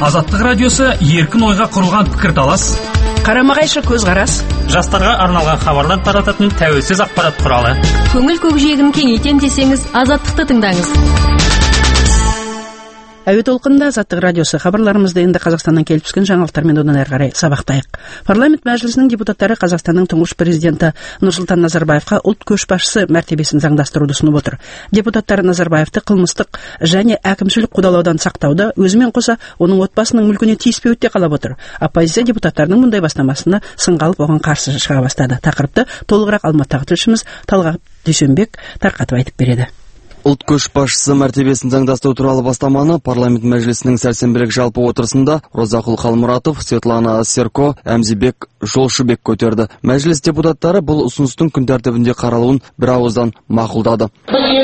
Азаттық радиосы еркін ойға құрылған пікірталас, қарама-қайшы көзқарас, жастарға арналған хабарлар тарататын тәуелсіз ақпарат құралы. Көңіл көкжиегін кеңейтем десеңіз, Азаттықты тыңдаңыз. Әуе толқынында Азаттық радиосы. Хабарларымызды енді Қазақстаннан келіп түскен жаңалықтармен одан әрі қарай сабақтайық. Парламент мәжілісінің депутаттары Қазақстанның тұңғыш президенті Нұрсұлтан Назарбаевқа ұлт көшбасшысы мәртебесін заңдастыруды ұсынып отыр. Депутаттар Назарбаевты қылмыстық және әкімшілік қудалаудан сақтауды, өзімен қоса оның отбасының мүлкіне тиіспеуді де қалап отыр. Оппозиция депутаттарының мұндай бастамасына сынға алып оған қарсы шыға бастады. Тақырыпты толығырақ Алматыдағы тілшіміз Талғат Дүйсенбек тарқатып айтып береді. Ұлт көшбасшысы мәртебесін заңдастыру туралы бастаманы парламент мәжілісінің сәрсенбілік жалпы отырысында Розақұл Қалмұратов, Светлана Серко, Әмзибек Жолшыбек көтерді. Мәжіліс депутаттары бұл ұсыныстың күн тәртібінде қаралуын бір ауыздан мақұлдады.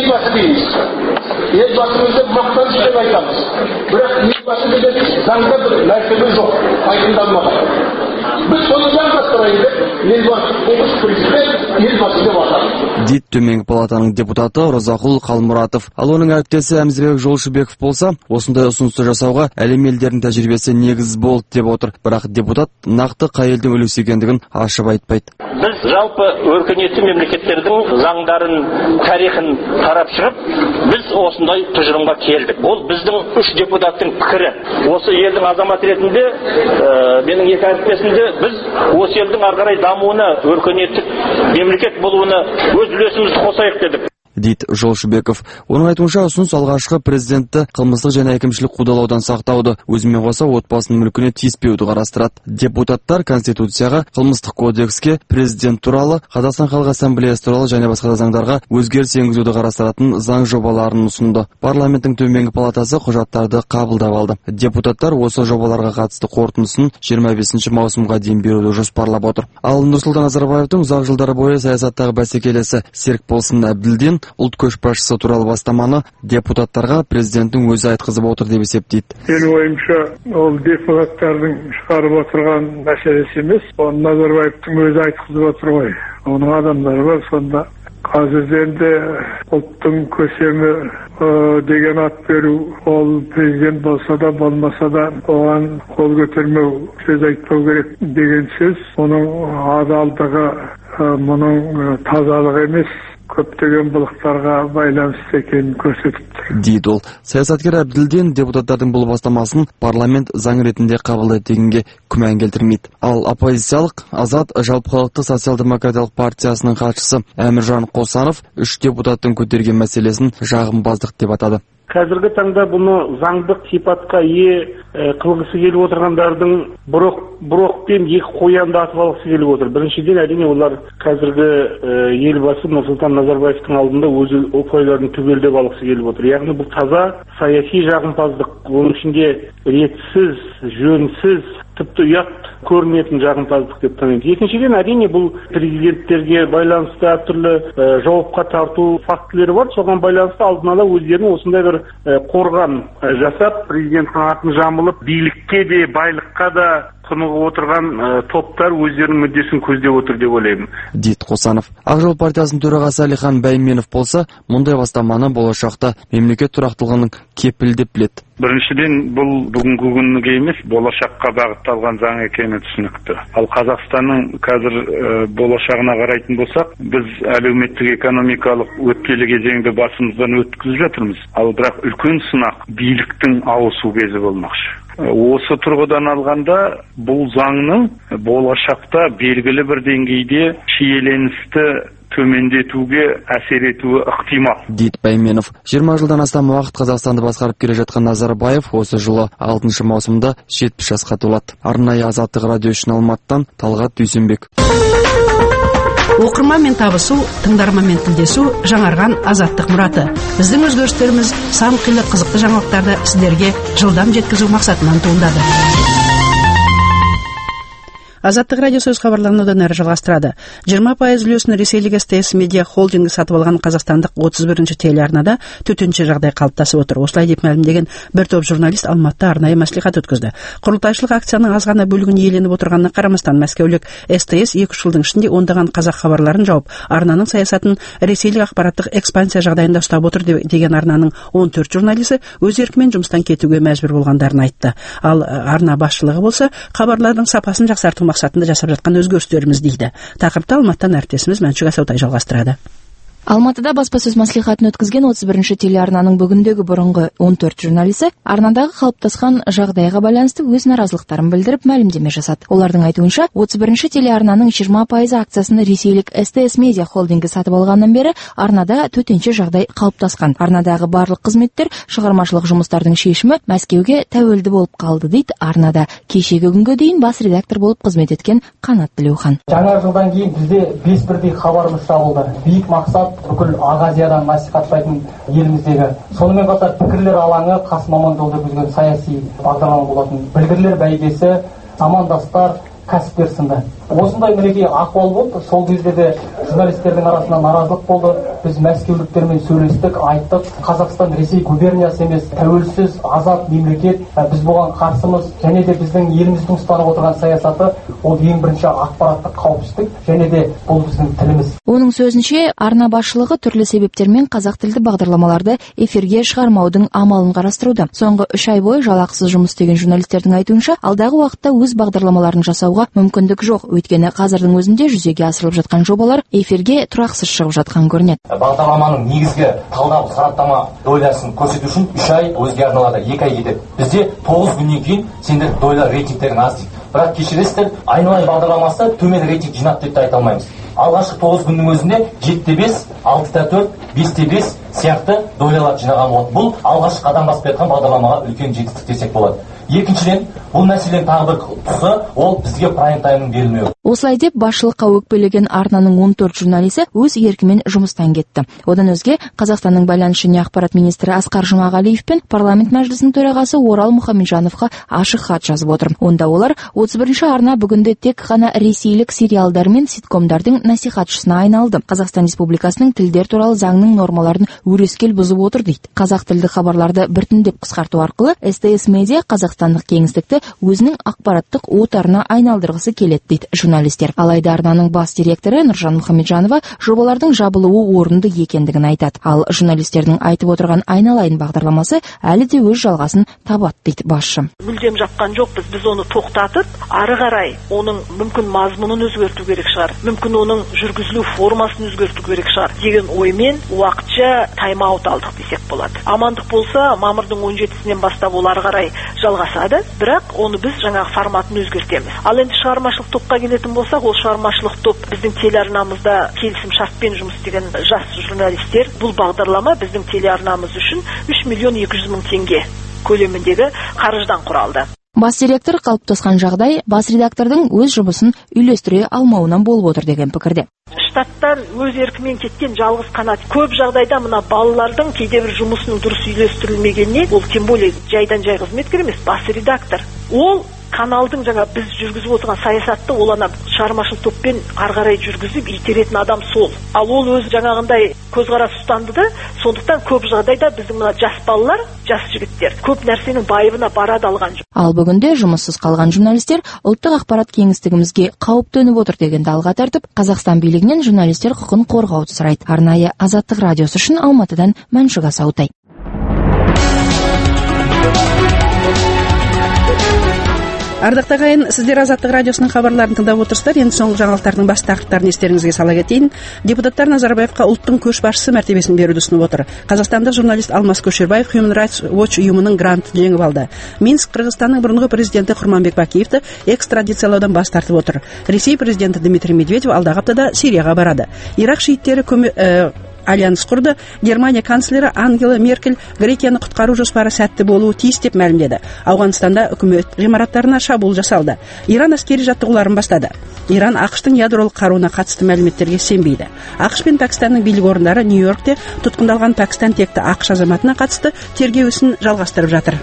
Елбасымызды мақтаныш деп айтамыз. Бірақ елбасы деген заңда бір мәртебе жоқ, айқындалмаған. Біз соны заңдастырайық деп, елбасы тұңғыш президент елбасы деп атады. Дейді төменгі палатаның депутаты Розақұл Қалмұратов. Ал оның әріптесі Әмзібек Жолшыбеков болса, осындай ұсынысты жасауға әлем елдерінің тәжірибесі негіз болды деп отыр. Бірақ депутат нақты қай елдің үлгісі екендігін ашып айтпайды. Біз жалпы өркениетті мемлекеттердің заңдарын, тарихын қарап шығып, біз осындай тұжырымға келдік. Ол біздің 3 депутаттың пікірі. Осы елдің азаматы ретінде, менің 2 әріптесімде біз осы елдің ары қарай дамуына, өркениеттік мемлекет болуына өз үлесімізді қосайық дедік. Дейді Жолшыбеков. Оның айтуынша ұсыныс алғашқы президентті қылмыстық және әкімшілік қудалаудан сақтауды, өзімен қоса отбасының мүлкіне тиіспеуді қарастырады. Депутаттар Конституцияға, қылмыстық кодекске, президент туралы, Қазақстан Халық Ассамблеясы туралы және басқа да заңдарға өзгеріс енгізуді қарастыратын заң жобаларын ұсынды. Парламенттің төменгі палатасы құжаттарды қабылдап алды. Депутаттар осы жобаларға қатысты қорытындысын 25 маусымға дейін беруді жоспарлап отыр. Ал Нұрсұлтан Назарбаевтың ұзақ жылдар бойы саясаттағы бәсекелесі Серікболсын Әбділдин ұлт көшбасшысы туралы бастаманы депутаттарға президенттің өзі айтқызып отыр деп есептейді. Менің ойымша, ол депутаттардың шығарып отырған мәселесі емес, оны Назарбаевтың өзі айтқызып отыр ғой. Оның адамдары бар сонда. Қазір енді ұлттың көсемі деген ат беру, ол президент болса да болмаса да оған қол көтермеу, сөз айтпау керек деген сөз. Оның адалдығы, мұның тазалық емес, көптеген былықтарға байланысты екенін көрсетіпті. Дейді ол. Саясаткер Әбділдин депутаттардың бұл бастамасын парламент заң ретінде қабылдайды дегенге күмән келтірмейді. Ал оппозициялық Азат жалпыхалықтық социал-демократиялық партиясының хатшысы Әміржан Қосанов 3 депутаттың көтерген мәселесін жағымпаздық деп атады. Қазіргі таңда бұны заңдық сипатқа қылғысы келіп отырғандардың бұрықпен 2 қоянды атып алғысы келіп отыр. Біріншіден, әрине олар қазіргі елбасы Нұрсұлтан Назарбаевтың алдында өзі қойларын түгелдеп алғысы келіп отыр. Яғни бұл таза саяси жағымпаздық, оның ішінде ретсіз, жөнсіз, тіпті ұят көрінетін жағымпаздық деп таниды. Екіншіден, әрине бұл президенттерге байланысты әртүрлі жауапқа тарту фактілері бар. Соған байланысты алдын ала өздерінің осындай бір қорған жасап, президенттің атын жамылып, билікке де, байлыққа да құнығып отырған топтар өздерінің мүддесін көздеп отыр деп ойлаймын. Дейді Қосанов. Ақ жол партиясының төрағасы Әлихан Бәйменов болса, мұндай бастаманы болашақта мемлекет тұрақтылығының кепілі деп біледі. Біріншіден, бұл бүгінгі күнге емес, болашаққа бағытталған заң екені түсінікті. Ал Қазақстанның қазір болашағына қарайтын болсақ, біз әлеуметтік экономикалық өткелі кезеңді басымыздан өткізіп жатырмыз. Ал бірақ үлкен сынақ биліктің ауысу кезі болмақшы. Осы тұрғыдан алғанда бұл заңның болашақта белгілі бір деңгейде шиеленісті төмендетуге әсер етуі ықтимал. Дейді Бәйменов. 20 жылдан астам уақыт Қазақстанды басқарып келе жатқан Назарбаев осы жылы 6 маусымда 70 жасқа толады. Арнайы Азаттық радио үшін Алматыдан Талғат Дүйсенбек. Оқырманмен табысу, тыңдарманмен тілдесу жаңарған азаттық мұраты. Біздің өзгерістеріміз сан қилы қызықты жаңалықтарды сіздерге жылдам жеткізу мақсатынан туындады. Азаттық радиосы өз хабарларын одан әрі жалғастырады. 20% үлесін ресейлік СТС медиа холдингі сатып алған қазақстандық 31-ші телеарнада төтенше жағдай қалыптасып отыр. Осылай деп мәлімдеген бір топ журналист Алматыда арнайы мәслихат өткізді. Құрылтайшылық акцияның аз ғана бөлігін иеленіп отырғанына қарамастан мәскеулік СТС 2 жылдың ішінде ондаған қазақ хабарларын жауып, арнаның саясатын ресейлік ақпараттық экспансия жағдайында ұстап отыр деген арнаның 14 журналисі өз еркімен жұмыстан кетуге мәжбүр болғандарын айтты. Ал арна басшылығы болса, хабарлардың сапасын жақсарту мақсатында жасап жатқан өзгерістеріміз дейді. Тақырыпты Алматыдан әріптесіміз Мәншүк Асаутай жалғастырады. Алматыда баспасөз мәслихатын өткізген 31-ші телеарнаның бүгіндегі бұрынғы 14 журналисі арнадағы қалыптасқан жағдайға байланысты өз наразылықтарын білдіріп мәлімдеме жасады. Олардың айтуынша, 31-ші телеарнаның 20% акциясын ресейлік СТС медиа холдингі сатып алғаннан бері арнада төтенше жағдай қалыптасқан. Арнадағы барлық қызметтер, шығармашылық жұмыстардың шешімі Мәскеуге тәуелді болып қалды дейді арнада кешегі күнге дейін бас редактор болып қызмет еткен Қанат Тілеухан. Жаңа жылдан кейін бізде 5 бірдей хабарымыз жабылды. Биік мақсат бүкіл Ақ-Азиядан насихаттайтын еліміздегі. Сонымен қатар пікірлер алаңы Қасым Аманжолды жүргізген саяси бағдарлама болатын. Білгірлер бәйгесі, замандастар, кәсіпкер сынды. Осындай мінекей ахуал болды. Сол кезде де журналистердің арасында наразылық болды. Біз мәскеуліктермен сөйлестік, айттық. Қазақстан Ресей губерниясы емес, тәуелсіз, азат мемлекет. Біз бұған қарсымыз. Және де біздің еліміздің ұстанып отырған саясаты ол ең бірінші ақпараттық қауіпсіздік, және де бұл біздің тіліміз. Оның сөзінше, арна басшылығы түрлі себептермен қазақ тілді бағдарламаларды эфирге шығармаудың амалын қарастыруда. Соңғы 3 ай бойы жалақысыз жұмыс істеген журналистердің айтуынша, алдағы уақытта өз бағдарламаларын жасауға мүмкіндік жоқ. Өйткені қазірдің өзінде жүзеге асырылып жатқан жобалар эфирге тұрақсыз шығып жатқан көрінеді. Бағдарламаның негізгі талдау сараптама дойласын көрсету үшін 3 ай, өзге арналарда 2 ай кетеді. Бізде 9 күннен кейін сендер дойлар рейтингтерін аз дейді. Бірақ кешіресіздер, айналайын бағдарламасы төмен рейтинг жинап деп те айта алмаймыз. Алғашқы 9 күннің өзінде 7-5, 6-4, 5-5 сияқты дойлалар жинаған болады. Бұл алғашқы қадам басып жатқан бағдарламаға үлкен жетістік десек болады. Екіншіден, бұл мәселенің тағы бір тұсы, ол бізге прайм таймның берілмеуі. Осылай деп басшылыққа өкпелеген арнаның 14 журналисі өз еркімен жұмыстан кетті. Одан өзге, Қазақстанның байланыс және ақпарат министрі Асқар Жұмағалиев пен парламент мәжілісінің төрағасы Орал Мұхамеджановқа ашық хат жазып отыр. Онда олар 31-ші арна бүгінде тек қана ресейлік сериалдар мен ситкомдардың насихатшысына айналды. Қазақстан Республикасының тілдер туралы заңның нормаларын өрескел бұзып отыр дейді. Қазақ тілді хабарларды біртіндеп қысқарту арқылы СТС медиа қазақстандық кеңістікті өзінің ақпараттық отарына айналдырғысы келеді дейді журналистер. Алайда арнаның бас директоры Нұржан Мұхамеджанова жобалардың жабылуы орынды екендігін айтады. Ал журналистердің айтып отырған айналайын бағдарламасы әлі де өз жалғасын табады дейді басшы. Мүлдем жапқан жоқпыз, біз оны тоқтатып, ары қарай оның мүмкін мазмұнын өзгерту керек шығар, мүмкін оның жүргізілу формасын өзгерту керек шығар деген оймен уақытша тайм-аут алдық десек болады. Амандық болса, мамырдың 17-сінен бастап ол ары қарай жалғасады, бірақ оны біз жаңағы форматын өзгертеміз. Ал енді шығармашылық топқа келетін болсақ, ол шығармашылық топ біздің телеарнамызда келісім шартпен жұмыс істеген жас журналистер. Бұл бағдарлама біздің телеарнамыз үшін 3.200.000 теңге көлеміндегі қаржыдан құралды. Бас директор қалыптасқан жағдай бас редактордың өз жұмысын үйлестіре алмауынан болып отыр деген пікірде. Штаттан өз еркімен кеткен жалғыз қанат. Көп жағдайда мына балалардың кейде бір жұмысының дұрыс үйлестірілмегеніне, ол тем более жайдан жай қызметкер емес, бас редактор. Ол каналдың жаңа біз жүргізіп отырған саясатты ол ана шығармашылық топпен ары қарай жүргізіп итеретін адам сол. Ал ол өз жаңағындай көзқарас ұстанды да, сондықтан көп жағдайда біздің мына жас балалар, жас жігіттер көп нәрсенің байыбына барады алған жоқ. Ал бүгінде жұмыссыз қалған журналистер ұлттық ақпарат кеңістігімізге қауіп төніп отыр дегенді алға тартып, Қазақстан билігінен журналистер құқын қорғауды сұрайды. Арнайы Азаттық радиосы үшін Алматыдан Мәншүк Асаутай. Ардақтағы ағайын, сіздер Азаттық радиосының хабарларын тыңдап отырсыздар. Енді соңғы жаңалықтардың бас тақырыптарын естеріңізге сала кетейін. Депутаттар Назарбаевқа ұлттың көшбасшысы мәртебесін беруді ұсынып отыр. Қазақстандық журналист Алмас Көшербаев Human Rights Watch ұйымының грантын жеңіп алды. Минск Қырғызстанның бұрынғы президенті Құрманбек Бакиевті экстрадициялаудан бас тартып отыр. Ресей президенті Дмитрий Медведев алдағы аптада Сирияға барады. Ирак шииттері альянс құрды. Германия канцлері Ангела Меркель Грекияны құтқару жоспары сәтті болуы тиіс деп мәлімдеді. Ауғанстанда үкімет ғимараттарына шабуыл жасалды. Иран әскери жаттығуларын бастады. Иран ақштың ядролық қаруына қатысты мәліметтерге сенбейді. ақш пен Пәкістанның билік орындары Нью-Йоркте тұтқындалған Пәкістан текті ақш азаматына қатысты тергеу ісін жалғастырып жатыр.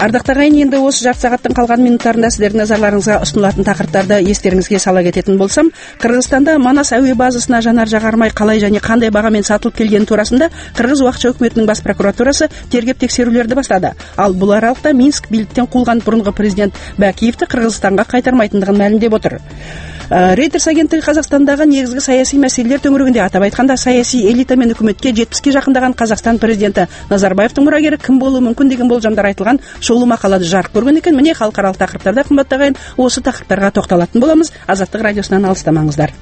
Ардақтағы енді осы жарты сағаттың қалған минуттарында сіздердің назарларыңызға ұсынылатын тақырыптарды естеріңізге сала кететін болсам, Қырғызстанда Манас әуе базасына жанар-жағармай қалай және қандай бағамен сатылып келгені турасында Қырғыз уақытша үкіметінің бас прокуратурасы тергеп тексерулерді бастады. Ал бұл аралықта Минск биліктен қуылған бұрынғы президент Бакиевті Қырғызстанға қайтармайтындығын мәлімдеп отыр. Reuters агенттігі Қазақстандағы негізгі саяси мәселелер төңірегінде атап айтқанда саяси элита мен үкіметке 70-ке жақындаған Қазақстан президенті Назарбаевтың мұрагері кім болуы мүмкін деген болжамдар айтылған шолу мақалада жарық көрген екен. Міне халықаралық тақырыптарда қымбатты ағайын осы тақырыптарға тоқталатын боламыз. Азаттық радиосынан алыстамаңыздар.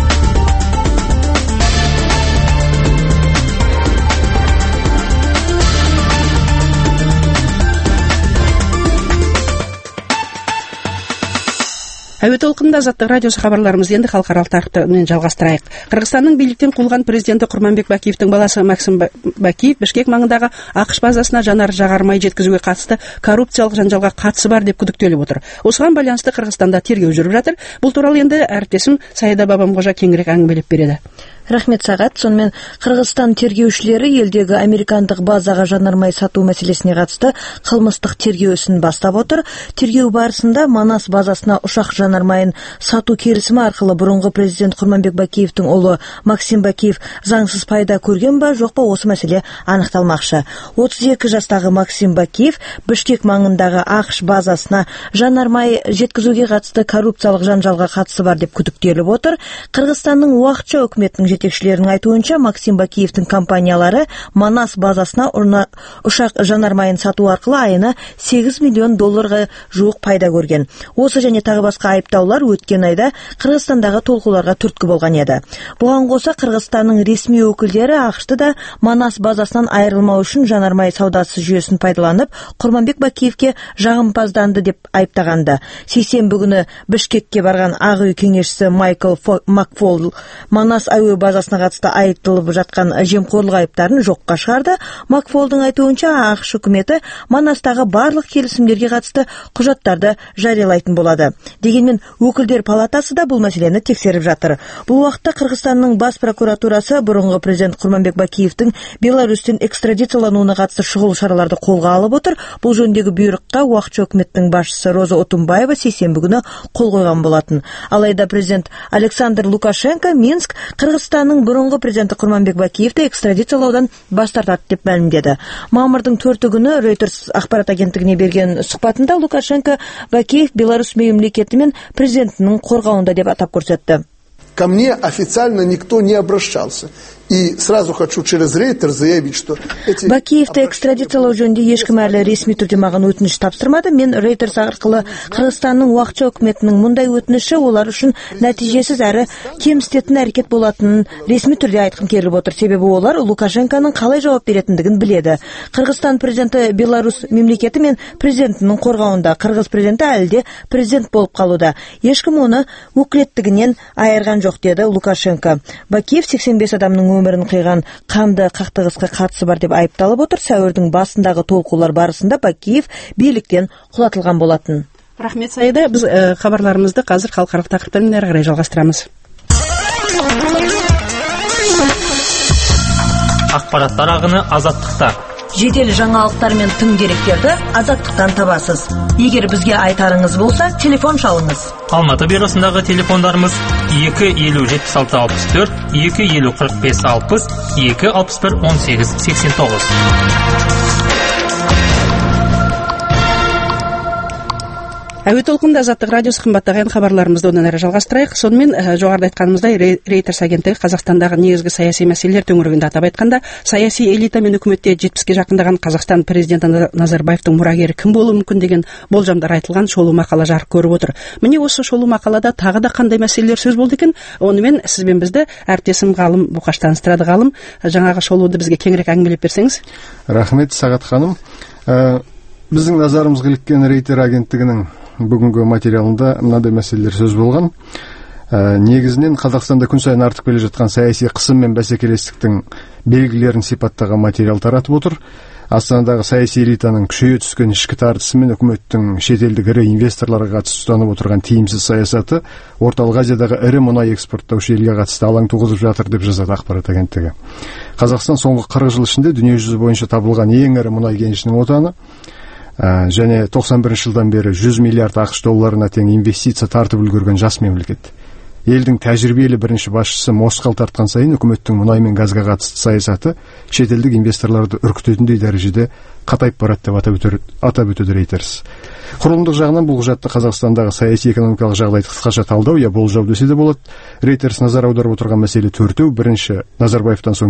Әуе толқынында Азаттық радиосы хабарларымызды енді халықаралық тақырыптармен жалғастырайық. Қырғызстанның биліктен қуылған президенті Құрманбек Бакиевтің баласы Максим Бакиев Бішкек маңындағы ақш базасына жанар-жағармай жеткізуге қатысты коррупциялық жанжалға қатысы бар деп күдіктеліп отыр. Осыған байланысты Қырғызстанда тергеу жүріп жатыр. Бұл туралы енді әріптесім Саида Бабамқожа кеңірек әңгімелеп береді. Рахмет Сағат. Сонымен Қырғызстан тергеушілері елдегі американдық базаға жанармай сату мәселесіне қатысты қылмыстық тергеу ісін бастап отыр. Тергеу барысында Манас базасына ұшақ жанармайын сату келісімі арқылы бұрынғы президент Құрманбек Бакиевтің ұлы Максим Бакиев заңсыз пайда көрген ба, жоқ па, осы мәселе анықталмақшы. 32 жастағы Максим Бакиев Бішкек маңындағы ақш базасына жанармай жеткізуге қатысты коррупциялық жанжалға қатысы бар деп күдіктеліп отыр. Қырғызстанның уақытша үкіметінің жетекшілерінің айтуынша Максим Бакиевтің компаниялары Манас базасына ұшақ жанармайын сату арқылы айына $8 миллион жуық пайда көрген. Осы және тағы басқа айыптаулар өткен айда Қырғызстандағы толқуларға түрткі болған еді. Бұған қоса Қырғызстанның ресми өкілдері ақшты да Манас базасынан айырылмау үшін жанармай саудасы жүйесін пайдаланып, Құрманбек Бакиевке жағымпазданды деп айыптағанды. Сейсенбі күні Бішкекке барған Ақ үй кеңесшісі Майкл Макфол Манас әуе базасына қатысты айыпталып жатқан жемқорлық айыптарын жоққа шығарды. Макфолдың айтуынша ақш үкіметі Манастағы барлық келісімдерге қатысты құжаттарды жариялайтын болады. Дегенмен өкілдер палатасы да бұл мәселені тексеріп жатыр. Бұл уақытта Қырғызстанның бас прокуратурасы бұрынғы президент Құрманбек Бакиевтің Беларусьтен экстрадициялануына қатысты шұғыл шараларды қолға алып отыр. Бұл жөніндегі бұйрыққа уақытша үкіметтің басшысы Роза Отунбаева сейсенбі күні қол қойған болатын. Алайда президент Александр Лукашенко Минск Қырғызстанның бұрынғы президенті Құрманбек Бакиевті экстрадициялаудан бас тартады деп мәлімдеді. Мамырдың 4 күні Reuters ақпарат агенттігіне берген сұхбатында Лукашенко Бакиев Беларусь мемлекеті мен президентінің қорғауында деп атап көрсетті. Ко мне официально никто не обращался. И сразу хочу через Reuters заявить, что Бакиевті экстрадициялау жөнінде ешкім әлі ресми түрде маған өтініш тапсырмады. Мен Reuters арқылы Қырғызстанның уақытша үкіметінің мұндай өтініші олар үшін нәтижесіз әрі кемсітетін әрекет болатынын ресми түрде айтқым келіп отыр. Себебі олар Лукашенконың қалай жауап беретіндігін біледі. Қырғызстан президенті Беларусь мемлекеті мен президентінің қорғауында. Қырғыз президенті әлі де президент болып қалуда. Ешкім оны өкілеттігінен айырған жоқ, деді Лукашенко. Бакиев 85 адамның өмірін қиған қанды қақтығысқа қатысы бар деп айыпталып отыр. Сәуірдің басындағы толқулар барысында Бакиев биліктен құлатылған болатын. Рахмет Саида. Біз хабарларымызды қазір халықаралық тақырыптармен әрі қарай жалғастырамыз. Ақпараттар ағыны Азаттықта. Жедел жаңалықтар мен тың деректерді Азаттықтан табасыз. Егер бізге айтарыңыз болса, телефон шалыңыз. Алматы бюросындағы телефондарымыз 250-76-64, 250-45-60, 261-18-89. Әуе толқынында Азаттық радиосы қымбаттаған хабарларымызды одан әрі жалғастырайық. Сонымен жоғарыда айтқанымыздай Reuters агенттігі Қазақстандағы негізгі саяси мәселелер төңірегінде атап айтқанда саяси элита мен үкіметте 70-ке жақындаған Қазақстан президенті Назарбаевтың мұрагері кім болуы мүмкін деген болжамдар айтылған шолу мақала жарық көріп отыр. Міне осы шолу мақалада тағы да қандай мәселелер сөз болды екен? Онымен сізбен бізді әріптесім ғалым Бұқаш таныстырады. Ғалым, жаңағы шолуды бізге кеңірек әңгімелеп берсеңіз. Рахмет Сағат ханым. Біздің назарымызға іліккен Reuters агенттігінің бүгінгі материалында мынадай мәселелер сөз болған. Негізінен Қазақстанда күн сайын артып келе жатқан саяси қысым мен бәсекелестіктің белгілерін сипаттаған материал таратып отыр. Астанадағы саяси элитаның күшейе түскен ішкі тартысы мен үкіметтің шетелдік ірі инвесторларға қатысты ұстанып отырған тиімсіз саясаты Орталық Азиядағы ірі мұнай экспорттаушы елге қатысты алаң туғызып жатыр деп жазады ақпарат агенттігі. Қазақстан соңғы 40 жыл ішінде дүниежүзі бойынша табылған ең ірі мұнай кенішінің отаны. және 91 жылдан бері 100 миллиард ақш долларына тең инвестиция тартып үлгерген жас мемлекет. Елдің тәжірибелі бірінші басшысы мосқал тартқан сайын үкіметтің мұнай мен газға қатысты саясаты шетелдік инвесторларды үркітетіндей дәрежеде қатайып барады деп атап өтеді Рейтерс. Құрылымдық жағынан бұл құжатты Қазақстандағы саяси экономикалық жағдайды қысқаша талдау я болжау десе де болады. Рейтерс назар аударып отырған мәселе төртеу. Бірінші, Назарбаевтан соң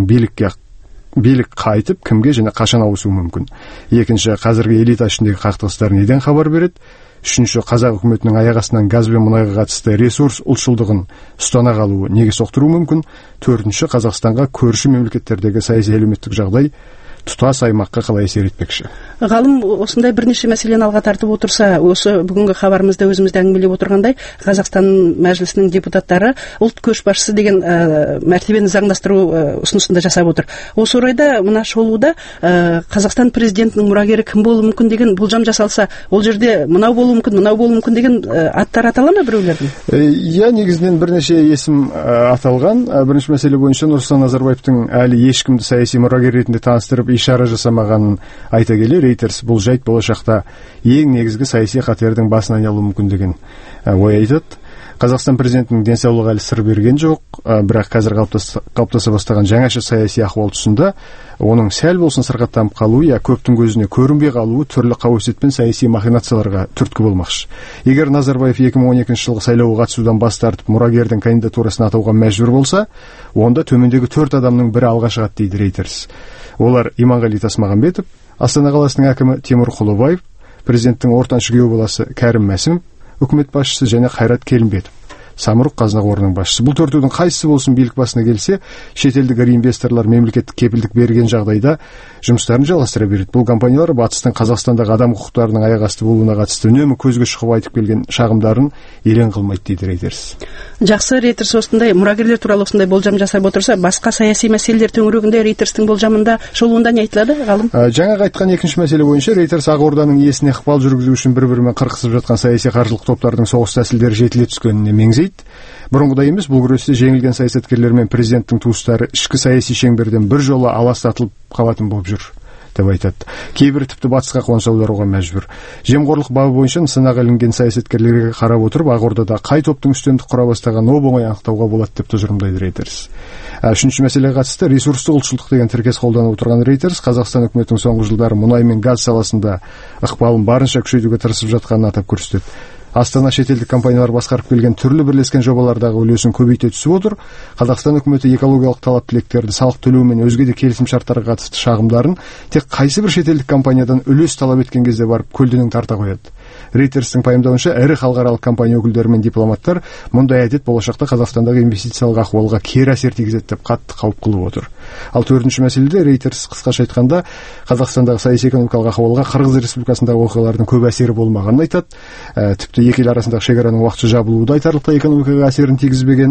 билік қайтып, кімге және қашан ауысуы мүмкін. Екінші, қазіргі элита ішіндегі қақтығыстар неден хабар береді. Үшінші, қазақ үкіметінің аяқ астынан газ бен мұнайға қатысты ресурс ұлтшылдығын ұстана қалуы неге соқтыруы мүмкін. Төртінші, Қазақстанға көрші мемлекеттердегі саяси әлеуметтік жағдай тұтас аймаққа қалай әсер етпекші. Ғалым осындай бірнеше мәселені алға тартып отырса, осы бүгінгі хабарымызда өзімізді әңгімелеп отырғандай, Қазақстан мәжілісінің депутаттары ұлт көшбасшысы деген мәртебені заңдастыру ұсынысын да жасап отыр. Осы орайда мына шолуда Қазақстан президентінің мұрагері кім болуы мүмкін деген болжам жасалса, ол жерде мынау болуы мүмкін деген аттар атала ма біреулердің? Я негізінен бірнеше есім аталған. Бірінші мәселе бойынша Нұрсұлтан Назарбаевтың әлі ешкімді саяси мұрагер ретінде таныстырып ишара жасамағанын айта келе, Рейтерс бұл жайт болашақта ең негізгі саяси қатердің басын айналуы мүмкін деген ой айтады. Қазақстан президентінің денсаулығы әлі сыр берген жоқ, бірақ қазір қалыптаса бастаған жаңаша саяси ахуал тұсында оның сәл болсын сырқаттанып қалуы я көптің көзіне көрінбей қалуы түрлі қауесет пен саяси махинацияларға түрткі болмақшы. Егер Назарбаев 2012 жылғы сайлауға қатысудан бас тартып мұрагердің кандидатурасын атауға мәжбүр болса, онда төмендегі 4 адамның бірі алға шығады дейді Рейтерс. Олар Иманғали Тасмағамбетов, Астана қаласының әкімі Тимур Құлыбаев, президенттің ортаншы күйеу баласы Кәрім Мәсімов, үкімет басшысы және Қайрат Келімбетов, Самұрық қазына қорының басшысы. Бұл төртеудің қайсысы болсын билік басына келсе, шетелдік ірі инвесторлар мемлекеттік кепілдік берген жағдайда жұмыстарын жалғастыра береді. Бұл компаниялар батыстың Қазақстандағы адам құқықтарының аяқ асты болуына қатысты үнемі көзге шұқып айтып келген шағымдарын елең қылмайды дейді Рейтерс. Жақсы, Рейтерс осындай мұрагерлер туралы осындай болжам жасап отырса, басқа саяси мәселелер төңірегінде Рейтерстің болжамында шолуында не айтылады, ғалым? Жаңа айтқан екінші мәселе бойынша Рейтерс Ақорданың иесіне ықпал жүргізу үшін бір-бірімен қырқысып жатқан саяси қаржылық топтардың соғыс тәсілдері жетіле түскеніне меңзейді. Бұрынғыдай емес, бұл күресте жеңілген саясаткерлер мен президенттің туыстары ішкі саяси шеңберден бір жолы аластатылып қалатын болып жүр деп айтады. Кейбірі тіпті батысқа қоныс аударуға мәжбүр. Жемқорлық бабы бойынша нысанаға ілінген саясаткерлерге қарап отырып, Ақордада қай топтың үстемдік құра бастағанын оп-оңай анықтауға болады деп тұжырымдайды Рейтерс. Үшінші мәселеге қатысты ресурстық ұлтшылдық деген тіркес қолданып отырған Рейтерс Қазақстан үкіметінің соңғы жылдары мұнай мен газ саласында ықпалын барынша күшейтуге тырысып жатқанын атап көрсетеді. Астана шетелдік компаниялар басқарып келген түрлі бірлескен жобалардағы үлесін көбейте түсіп отыр. Қазақстан үкіметі экологиялық талап тілектерді салық төлеу мен өзге де келісім шарттарға қатысты шағымдарын тек қайсы бір шетелдік компаниядан үлес талап еткен кезде барып көлденең тарта қояды. Рейтерстің пайымдауынша ірі халықаралық компания өкілдері мен дипломаттар мұндай әдет болашақта Қазақстандағы инвестициялық ахуалға кері әсер тигізеді деп қатты қауіп қылып отыр. Ал төртінші мәселеде Рейтерс қысқаша айтқанда Қазақстандағы саяси экономикалық ахуалға Қырғыз Республикасындағы оқиғалардың көп әсері болмағанын айтады. Тіпті екі ел арасындағы шекараның уақытша жабылуы да айтарлықтай экономикаға әсерін тигізбеген,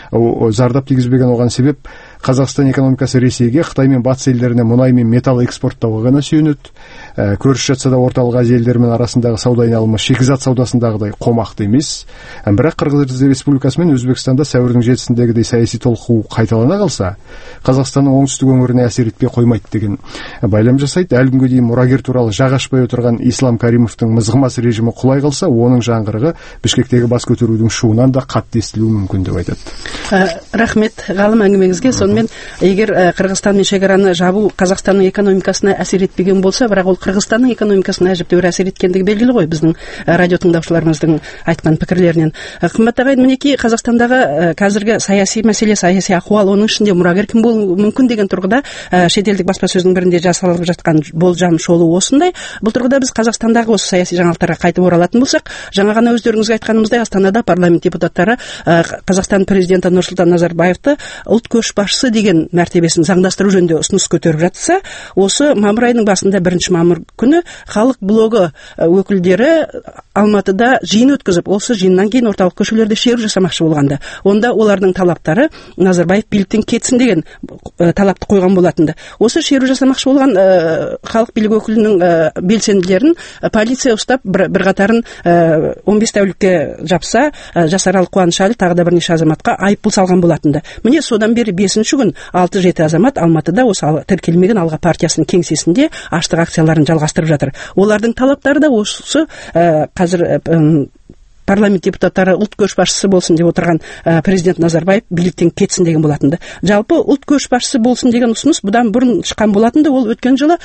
зардап тигізбеген. Оған себеп Қазақстан экономикасы Ресейге, Қытай мен батыс елдеріне мұнай мен металл экспорттауға ғана сүйенеді. Көрші жатса да орталық Азия елдерімен арасындағы сауда айналымы шикізат саудасындағыдай қомақты емес. Бірақ Қырғыз Республикасы мен Өзбекстанда сәуірдің 7-сіндегідей саяси толқу қайталана қалса, Қазақстанның оңтүстік өңіріне әсер етпей қоймайды деген байлам жасайды. Әлі күнге дейін мұрагер туралы жақ ашпай отырған Ислам Каримовтың мызғымас режимі құлай қалса, оның жаңғырығы Бішкектегі бас көтерудің шуынан да қатты естілуі мүмкін деп айтады. Рахмет, ғалым, әңгімеңізге. Сонымен, егер Қырғызстанмен шекараны жабу Қазақстанның экономикасына әсер етпеген болса, бірақ ол Қырғызстанның экономикасына әжептәуір әсер еткендігі белгілі ғой біздің радио тыңдаушыларымыздың айтқан пікірлерінен. Қымбат ағайын, мінекей Қазақстандағы қазіргі саяси мәселе, саяси ахуал, оның ішінде мұрагер кім болуы мүмкін деген тұрғыда шетелдік баспасөздің бірінде жасалып жатқан болжам шолу осындай. Бұл тұрғыда біз Қазақстандағы осы саяси жаңалықтарға қайтып оралатын болсақ, жаңа ғана өздеріңізге айтқанымыздай Астанада парламент депутаттары Қазақстан президенті Нұрсұлтан Назарбаевты ұлт көшбасшысы деген мәртебесін заңдастыру жөнінде ұсыныс көтеріп жатса, осы мамыр айының басында 1 мамыр күні халық блогы өкілдері Алматыда жиын өткізіп, осы жиыннан кейін орталық көшелерде шеру жасамақшы болғанды. Онда олардың талаптары Назарбаев биліктен кетсін деген талапты қойған болатынды. Осы шеру жасамақшы болған халық билік өкілінің белсенділерін полиция ұстап бір қатарын 15 тәулікке жапса, Жасарал Қуанышәлі тағы да бірнеше азаматқа айыппұл салған болатынды. Міне содан бері 5 19 күн 6-7 азамат Алматыда осы тіркелмеген Алға партиясының кеңсесінде аштық акцияларын жалғастырып жатыр. Олардың талаптары да осы қазір парламент депутаттары ұлт көшбасшысы болсын деп отырған президент Назарбаев биліктен кетсін деген болатынды. Жалпы ұлт көшбасшысы болсын деген ұсыныс бұдан бұрын шыққан болатынды. Ол өткен жылы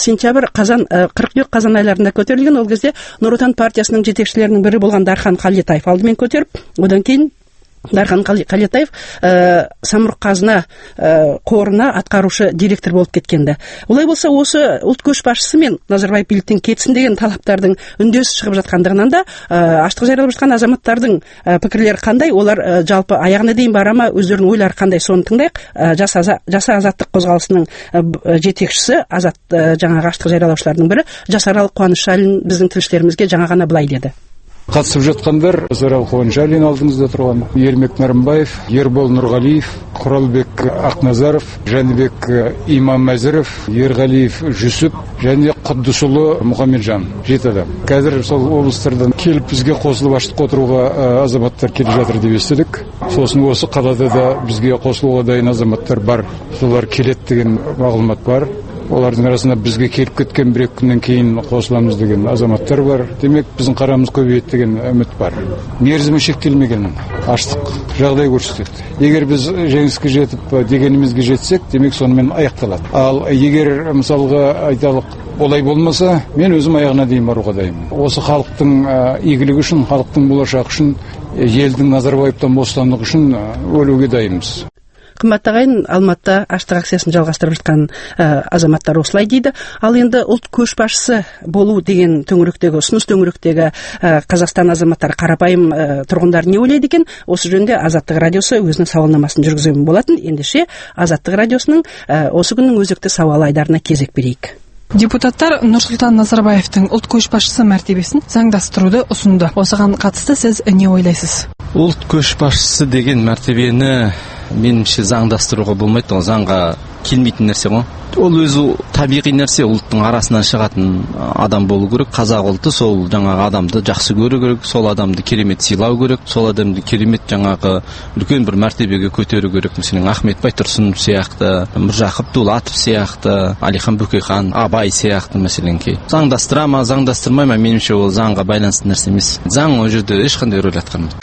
қыркүйек қазан айларында көтерілген. Ол кезде Нұр Отан партиясының жетекшілерінің бірі болған Дархан Қалетаев алдымен көтеріп, одан кейін Дархан Қалетаев самұрық қазына қорына атқарушы директор болып кеткенді. Олай болса, осы ұлт көшбасшысы мен Назарбаев биліктен кетсін деген талаптардың үндес шығып жатқандығынан да аштық жариялап жатқан азаматтардың пікірлері қандай, олар жалпы аяғына дейін бара ма, өздерінің ойлары қандай, соны тыңдайық. Жаса азаттық қозғалысының жетекшісі, жаңағы аштық жариялаушылардың бірі Жасарал Қуанышалин біздің тілшілерімізге жаңа ғана былай деді. Қатысып жатқандар Жасарал Қуанышалин алдыңызда тұрған, Ермек Нарымбаев, Ербол Нұрғалиев, Құралбек Ақназаров, Жәнібек Имам Мәзіров, Ерғалиев Жүсіп және Құддысұлы Мұхамеджан, 7 адам. Қазір сол облыстардан келіп бізге қосылып аштыққа отыруға азаматтар келіп жатыр деп естідік. Сосын осы қалада да бізге қосылуға дайын азаматтар бар. Солар келеді деген мағлұмат бар. Олардың арасында бізге келіп кеткен 1-2 күннен кейін қосыламыз деген азаматтар бар. Демек, біздің қарамыз көбейеді деген үміт бар. Мерзімі шектелмеген аштық жағдай көрсетеді. Егер біз жеңіске жетіп дегенімізге жетсек, демек сонымен аяқталады. Ал егер мысалға айталық олай болмаса, мен өзім аяғына дейін баруға дайынмын. Осы халықтың игілігі үшін, халықтың болашағы үшін, елдің Назарбаевтан бостандығы үшін өлуге дайынбыз. Қымбатты ағайын, Алматыда аштық акциясын жалғастырып жатқан азаматтар осылай дейді. Ал енді ұлт көшбасшысы болу деген ұсыныс төңіректегі Қазақстан азаматтары, қарапайым тұрғындар не ойлайды екен? Осы жөнінде Азаттық радиосы өзінің сауалнамасын жүргізген болатын. Ендеше Азаттық радиосының осы күннің өзекті сауал айдарына кезек берейік. Депутаттар Нұрсұлтан Назарбаевтың ұлт көшбасшысы мәртебесін заңдастыруды ұсынды. Осыған қатысты сіз не ойлайсыз? Ұлт көшбасшысы деген мәртебені меніңше заңдастыруға болмайды, ол заңға келмейтін нәрсе ғой. Ол өзі табиғи нәрсе, ұлттың арасынан шығатын адам болу керек. Қазақ ұлты сол жаңағы адамды жақсы көру керек, сол адамды керемет сыйлау керек, сол адамды керемет жаңағы үлкен бір мәртебеге көтеру керек. Мәселен, Ахмет Байтұрсынов сияқты, Міржақып Дулатов сияқты, Әлихан Бөкейхан, Абай сияқты мәселенке. Заңдастыра ма, заңдастырмай ма, меніңше ол заңға байланысты нәрсе емес. Заң ол жерде ешқандай рөл атқармайды.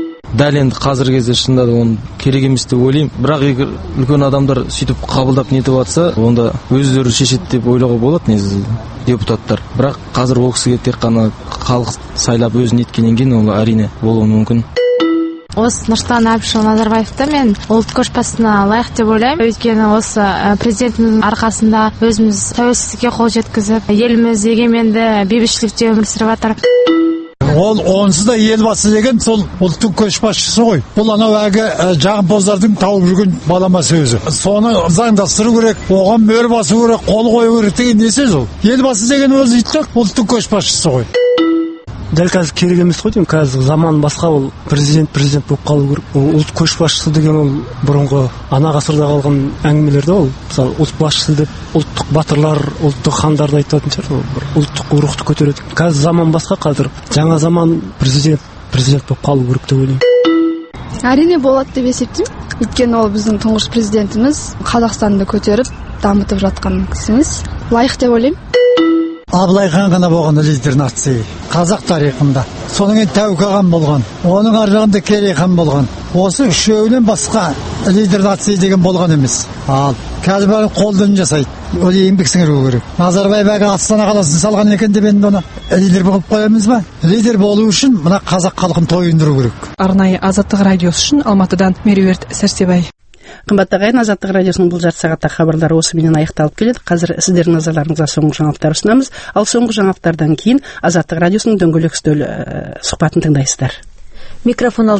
Дәл енді қазіргі кезде шынында да оны керек емес деп ойлаймын. Бірақ егер үлкен адамдар сөйтіп қабылдап нетіп жатса, онда өздері шешеді деп ойлауға болады негізі депутаттар. Бірақ қазір ол кісіге тек қана халық сайлап өзін еткеннен кейін ол әрине болуы мүмкін. Осы Нұрсұлтан Әбішұлы Назарбаевты мен ұлт көшбасшысына лайық деп ойлаймын. Өйткені осы президентіміздің арқасында өзіміз тәуелсіздікке қол жеткізіп, еліміз егеменді бейбітшілікте өмір сүріп жатыр. Ол онсыз да елбасы деген сол ұлттың көшбасшысы ғой. Бұл анау әлгі жағымпаздардың тауып жүрген баламасы өзі. Соны заңдастыру керек, оған мөр басу керек, қол қою керек деген не сөз ол? Елбасы деген өзі ұлттың көшбасшысы ғой. Дәл қазір керек емес қой деймін. Қазір заман басқа, ол президент болып қалу керек. Ұлт көшбасшысы деген ол бұрынғы ана ғасырда қалған әңгімелерде ол. Мысалы, ұлт басшысы деп ұлттық батырлар, ұлттық хандарды айтатын шығар. Ұлттық рухты көтереді. Қазір заман басқа, қазір жаңа заман президент болып қалу керек деп ойлаймын. Әрине болады деп есептеймін. Өйткені ол біздің тұңғыш президентіміз, Қазақстанды көтеріп, дамытып жатқан кісіміз. Лайық деп ойлаймын. Абылай хан ғана болған лидер нации қазақ тарихында. Соның Тәуке хан болған, оның аржағында Керей хан болған. Осы үшеуінен басқа лидер нации деген болған емес. Ал қазір бәрі қолдан жасайды. Ол еңбек сіңіру керек. Назарбаев Астана қаласын салған екен деп енді оны лидер болып қоямыз ба? Лидер болу үшін мына қазақ халқын тойындыру керек. Арнайы Азаттық радиосы үшін Алматыдан Меруерт Сәрсебай. Қымбатты ағайын, Азаттық радиосының бұл жарты сағатта хабарлары осыменен аяқталып келеді. Қазір сіздердің назарларыңызға соңғы жаңалықтар ұсынамыз. Ал соңғы жаңалықтардан кейін Азаттық радиосының дөңгелек үстел сұхбатын тыңдайсыздар. Микрофон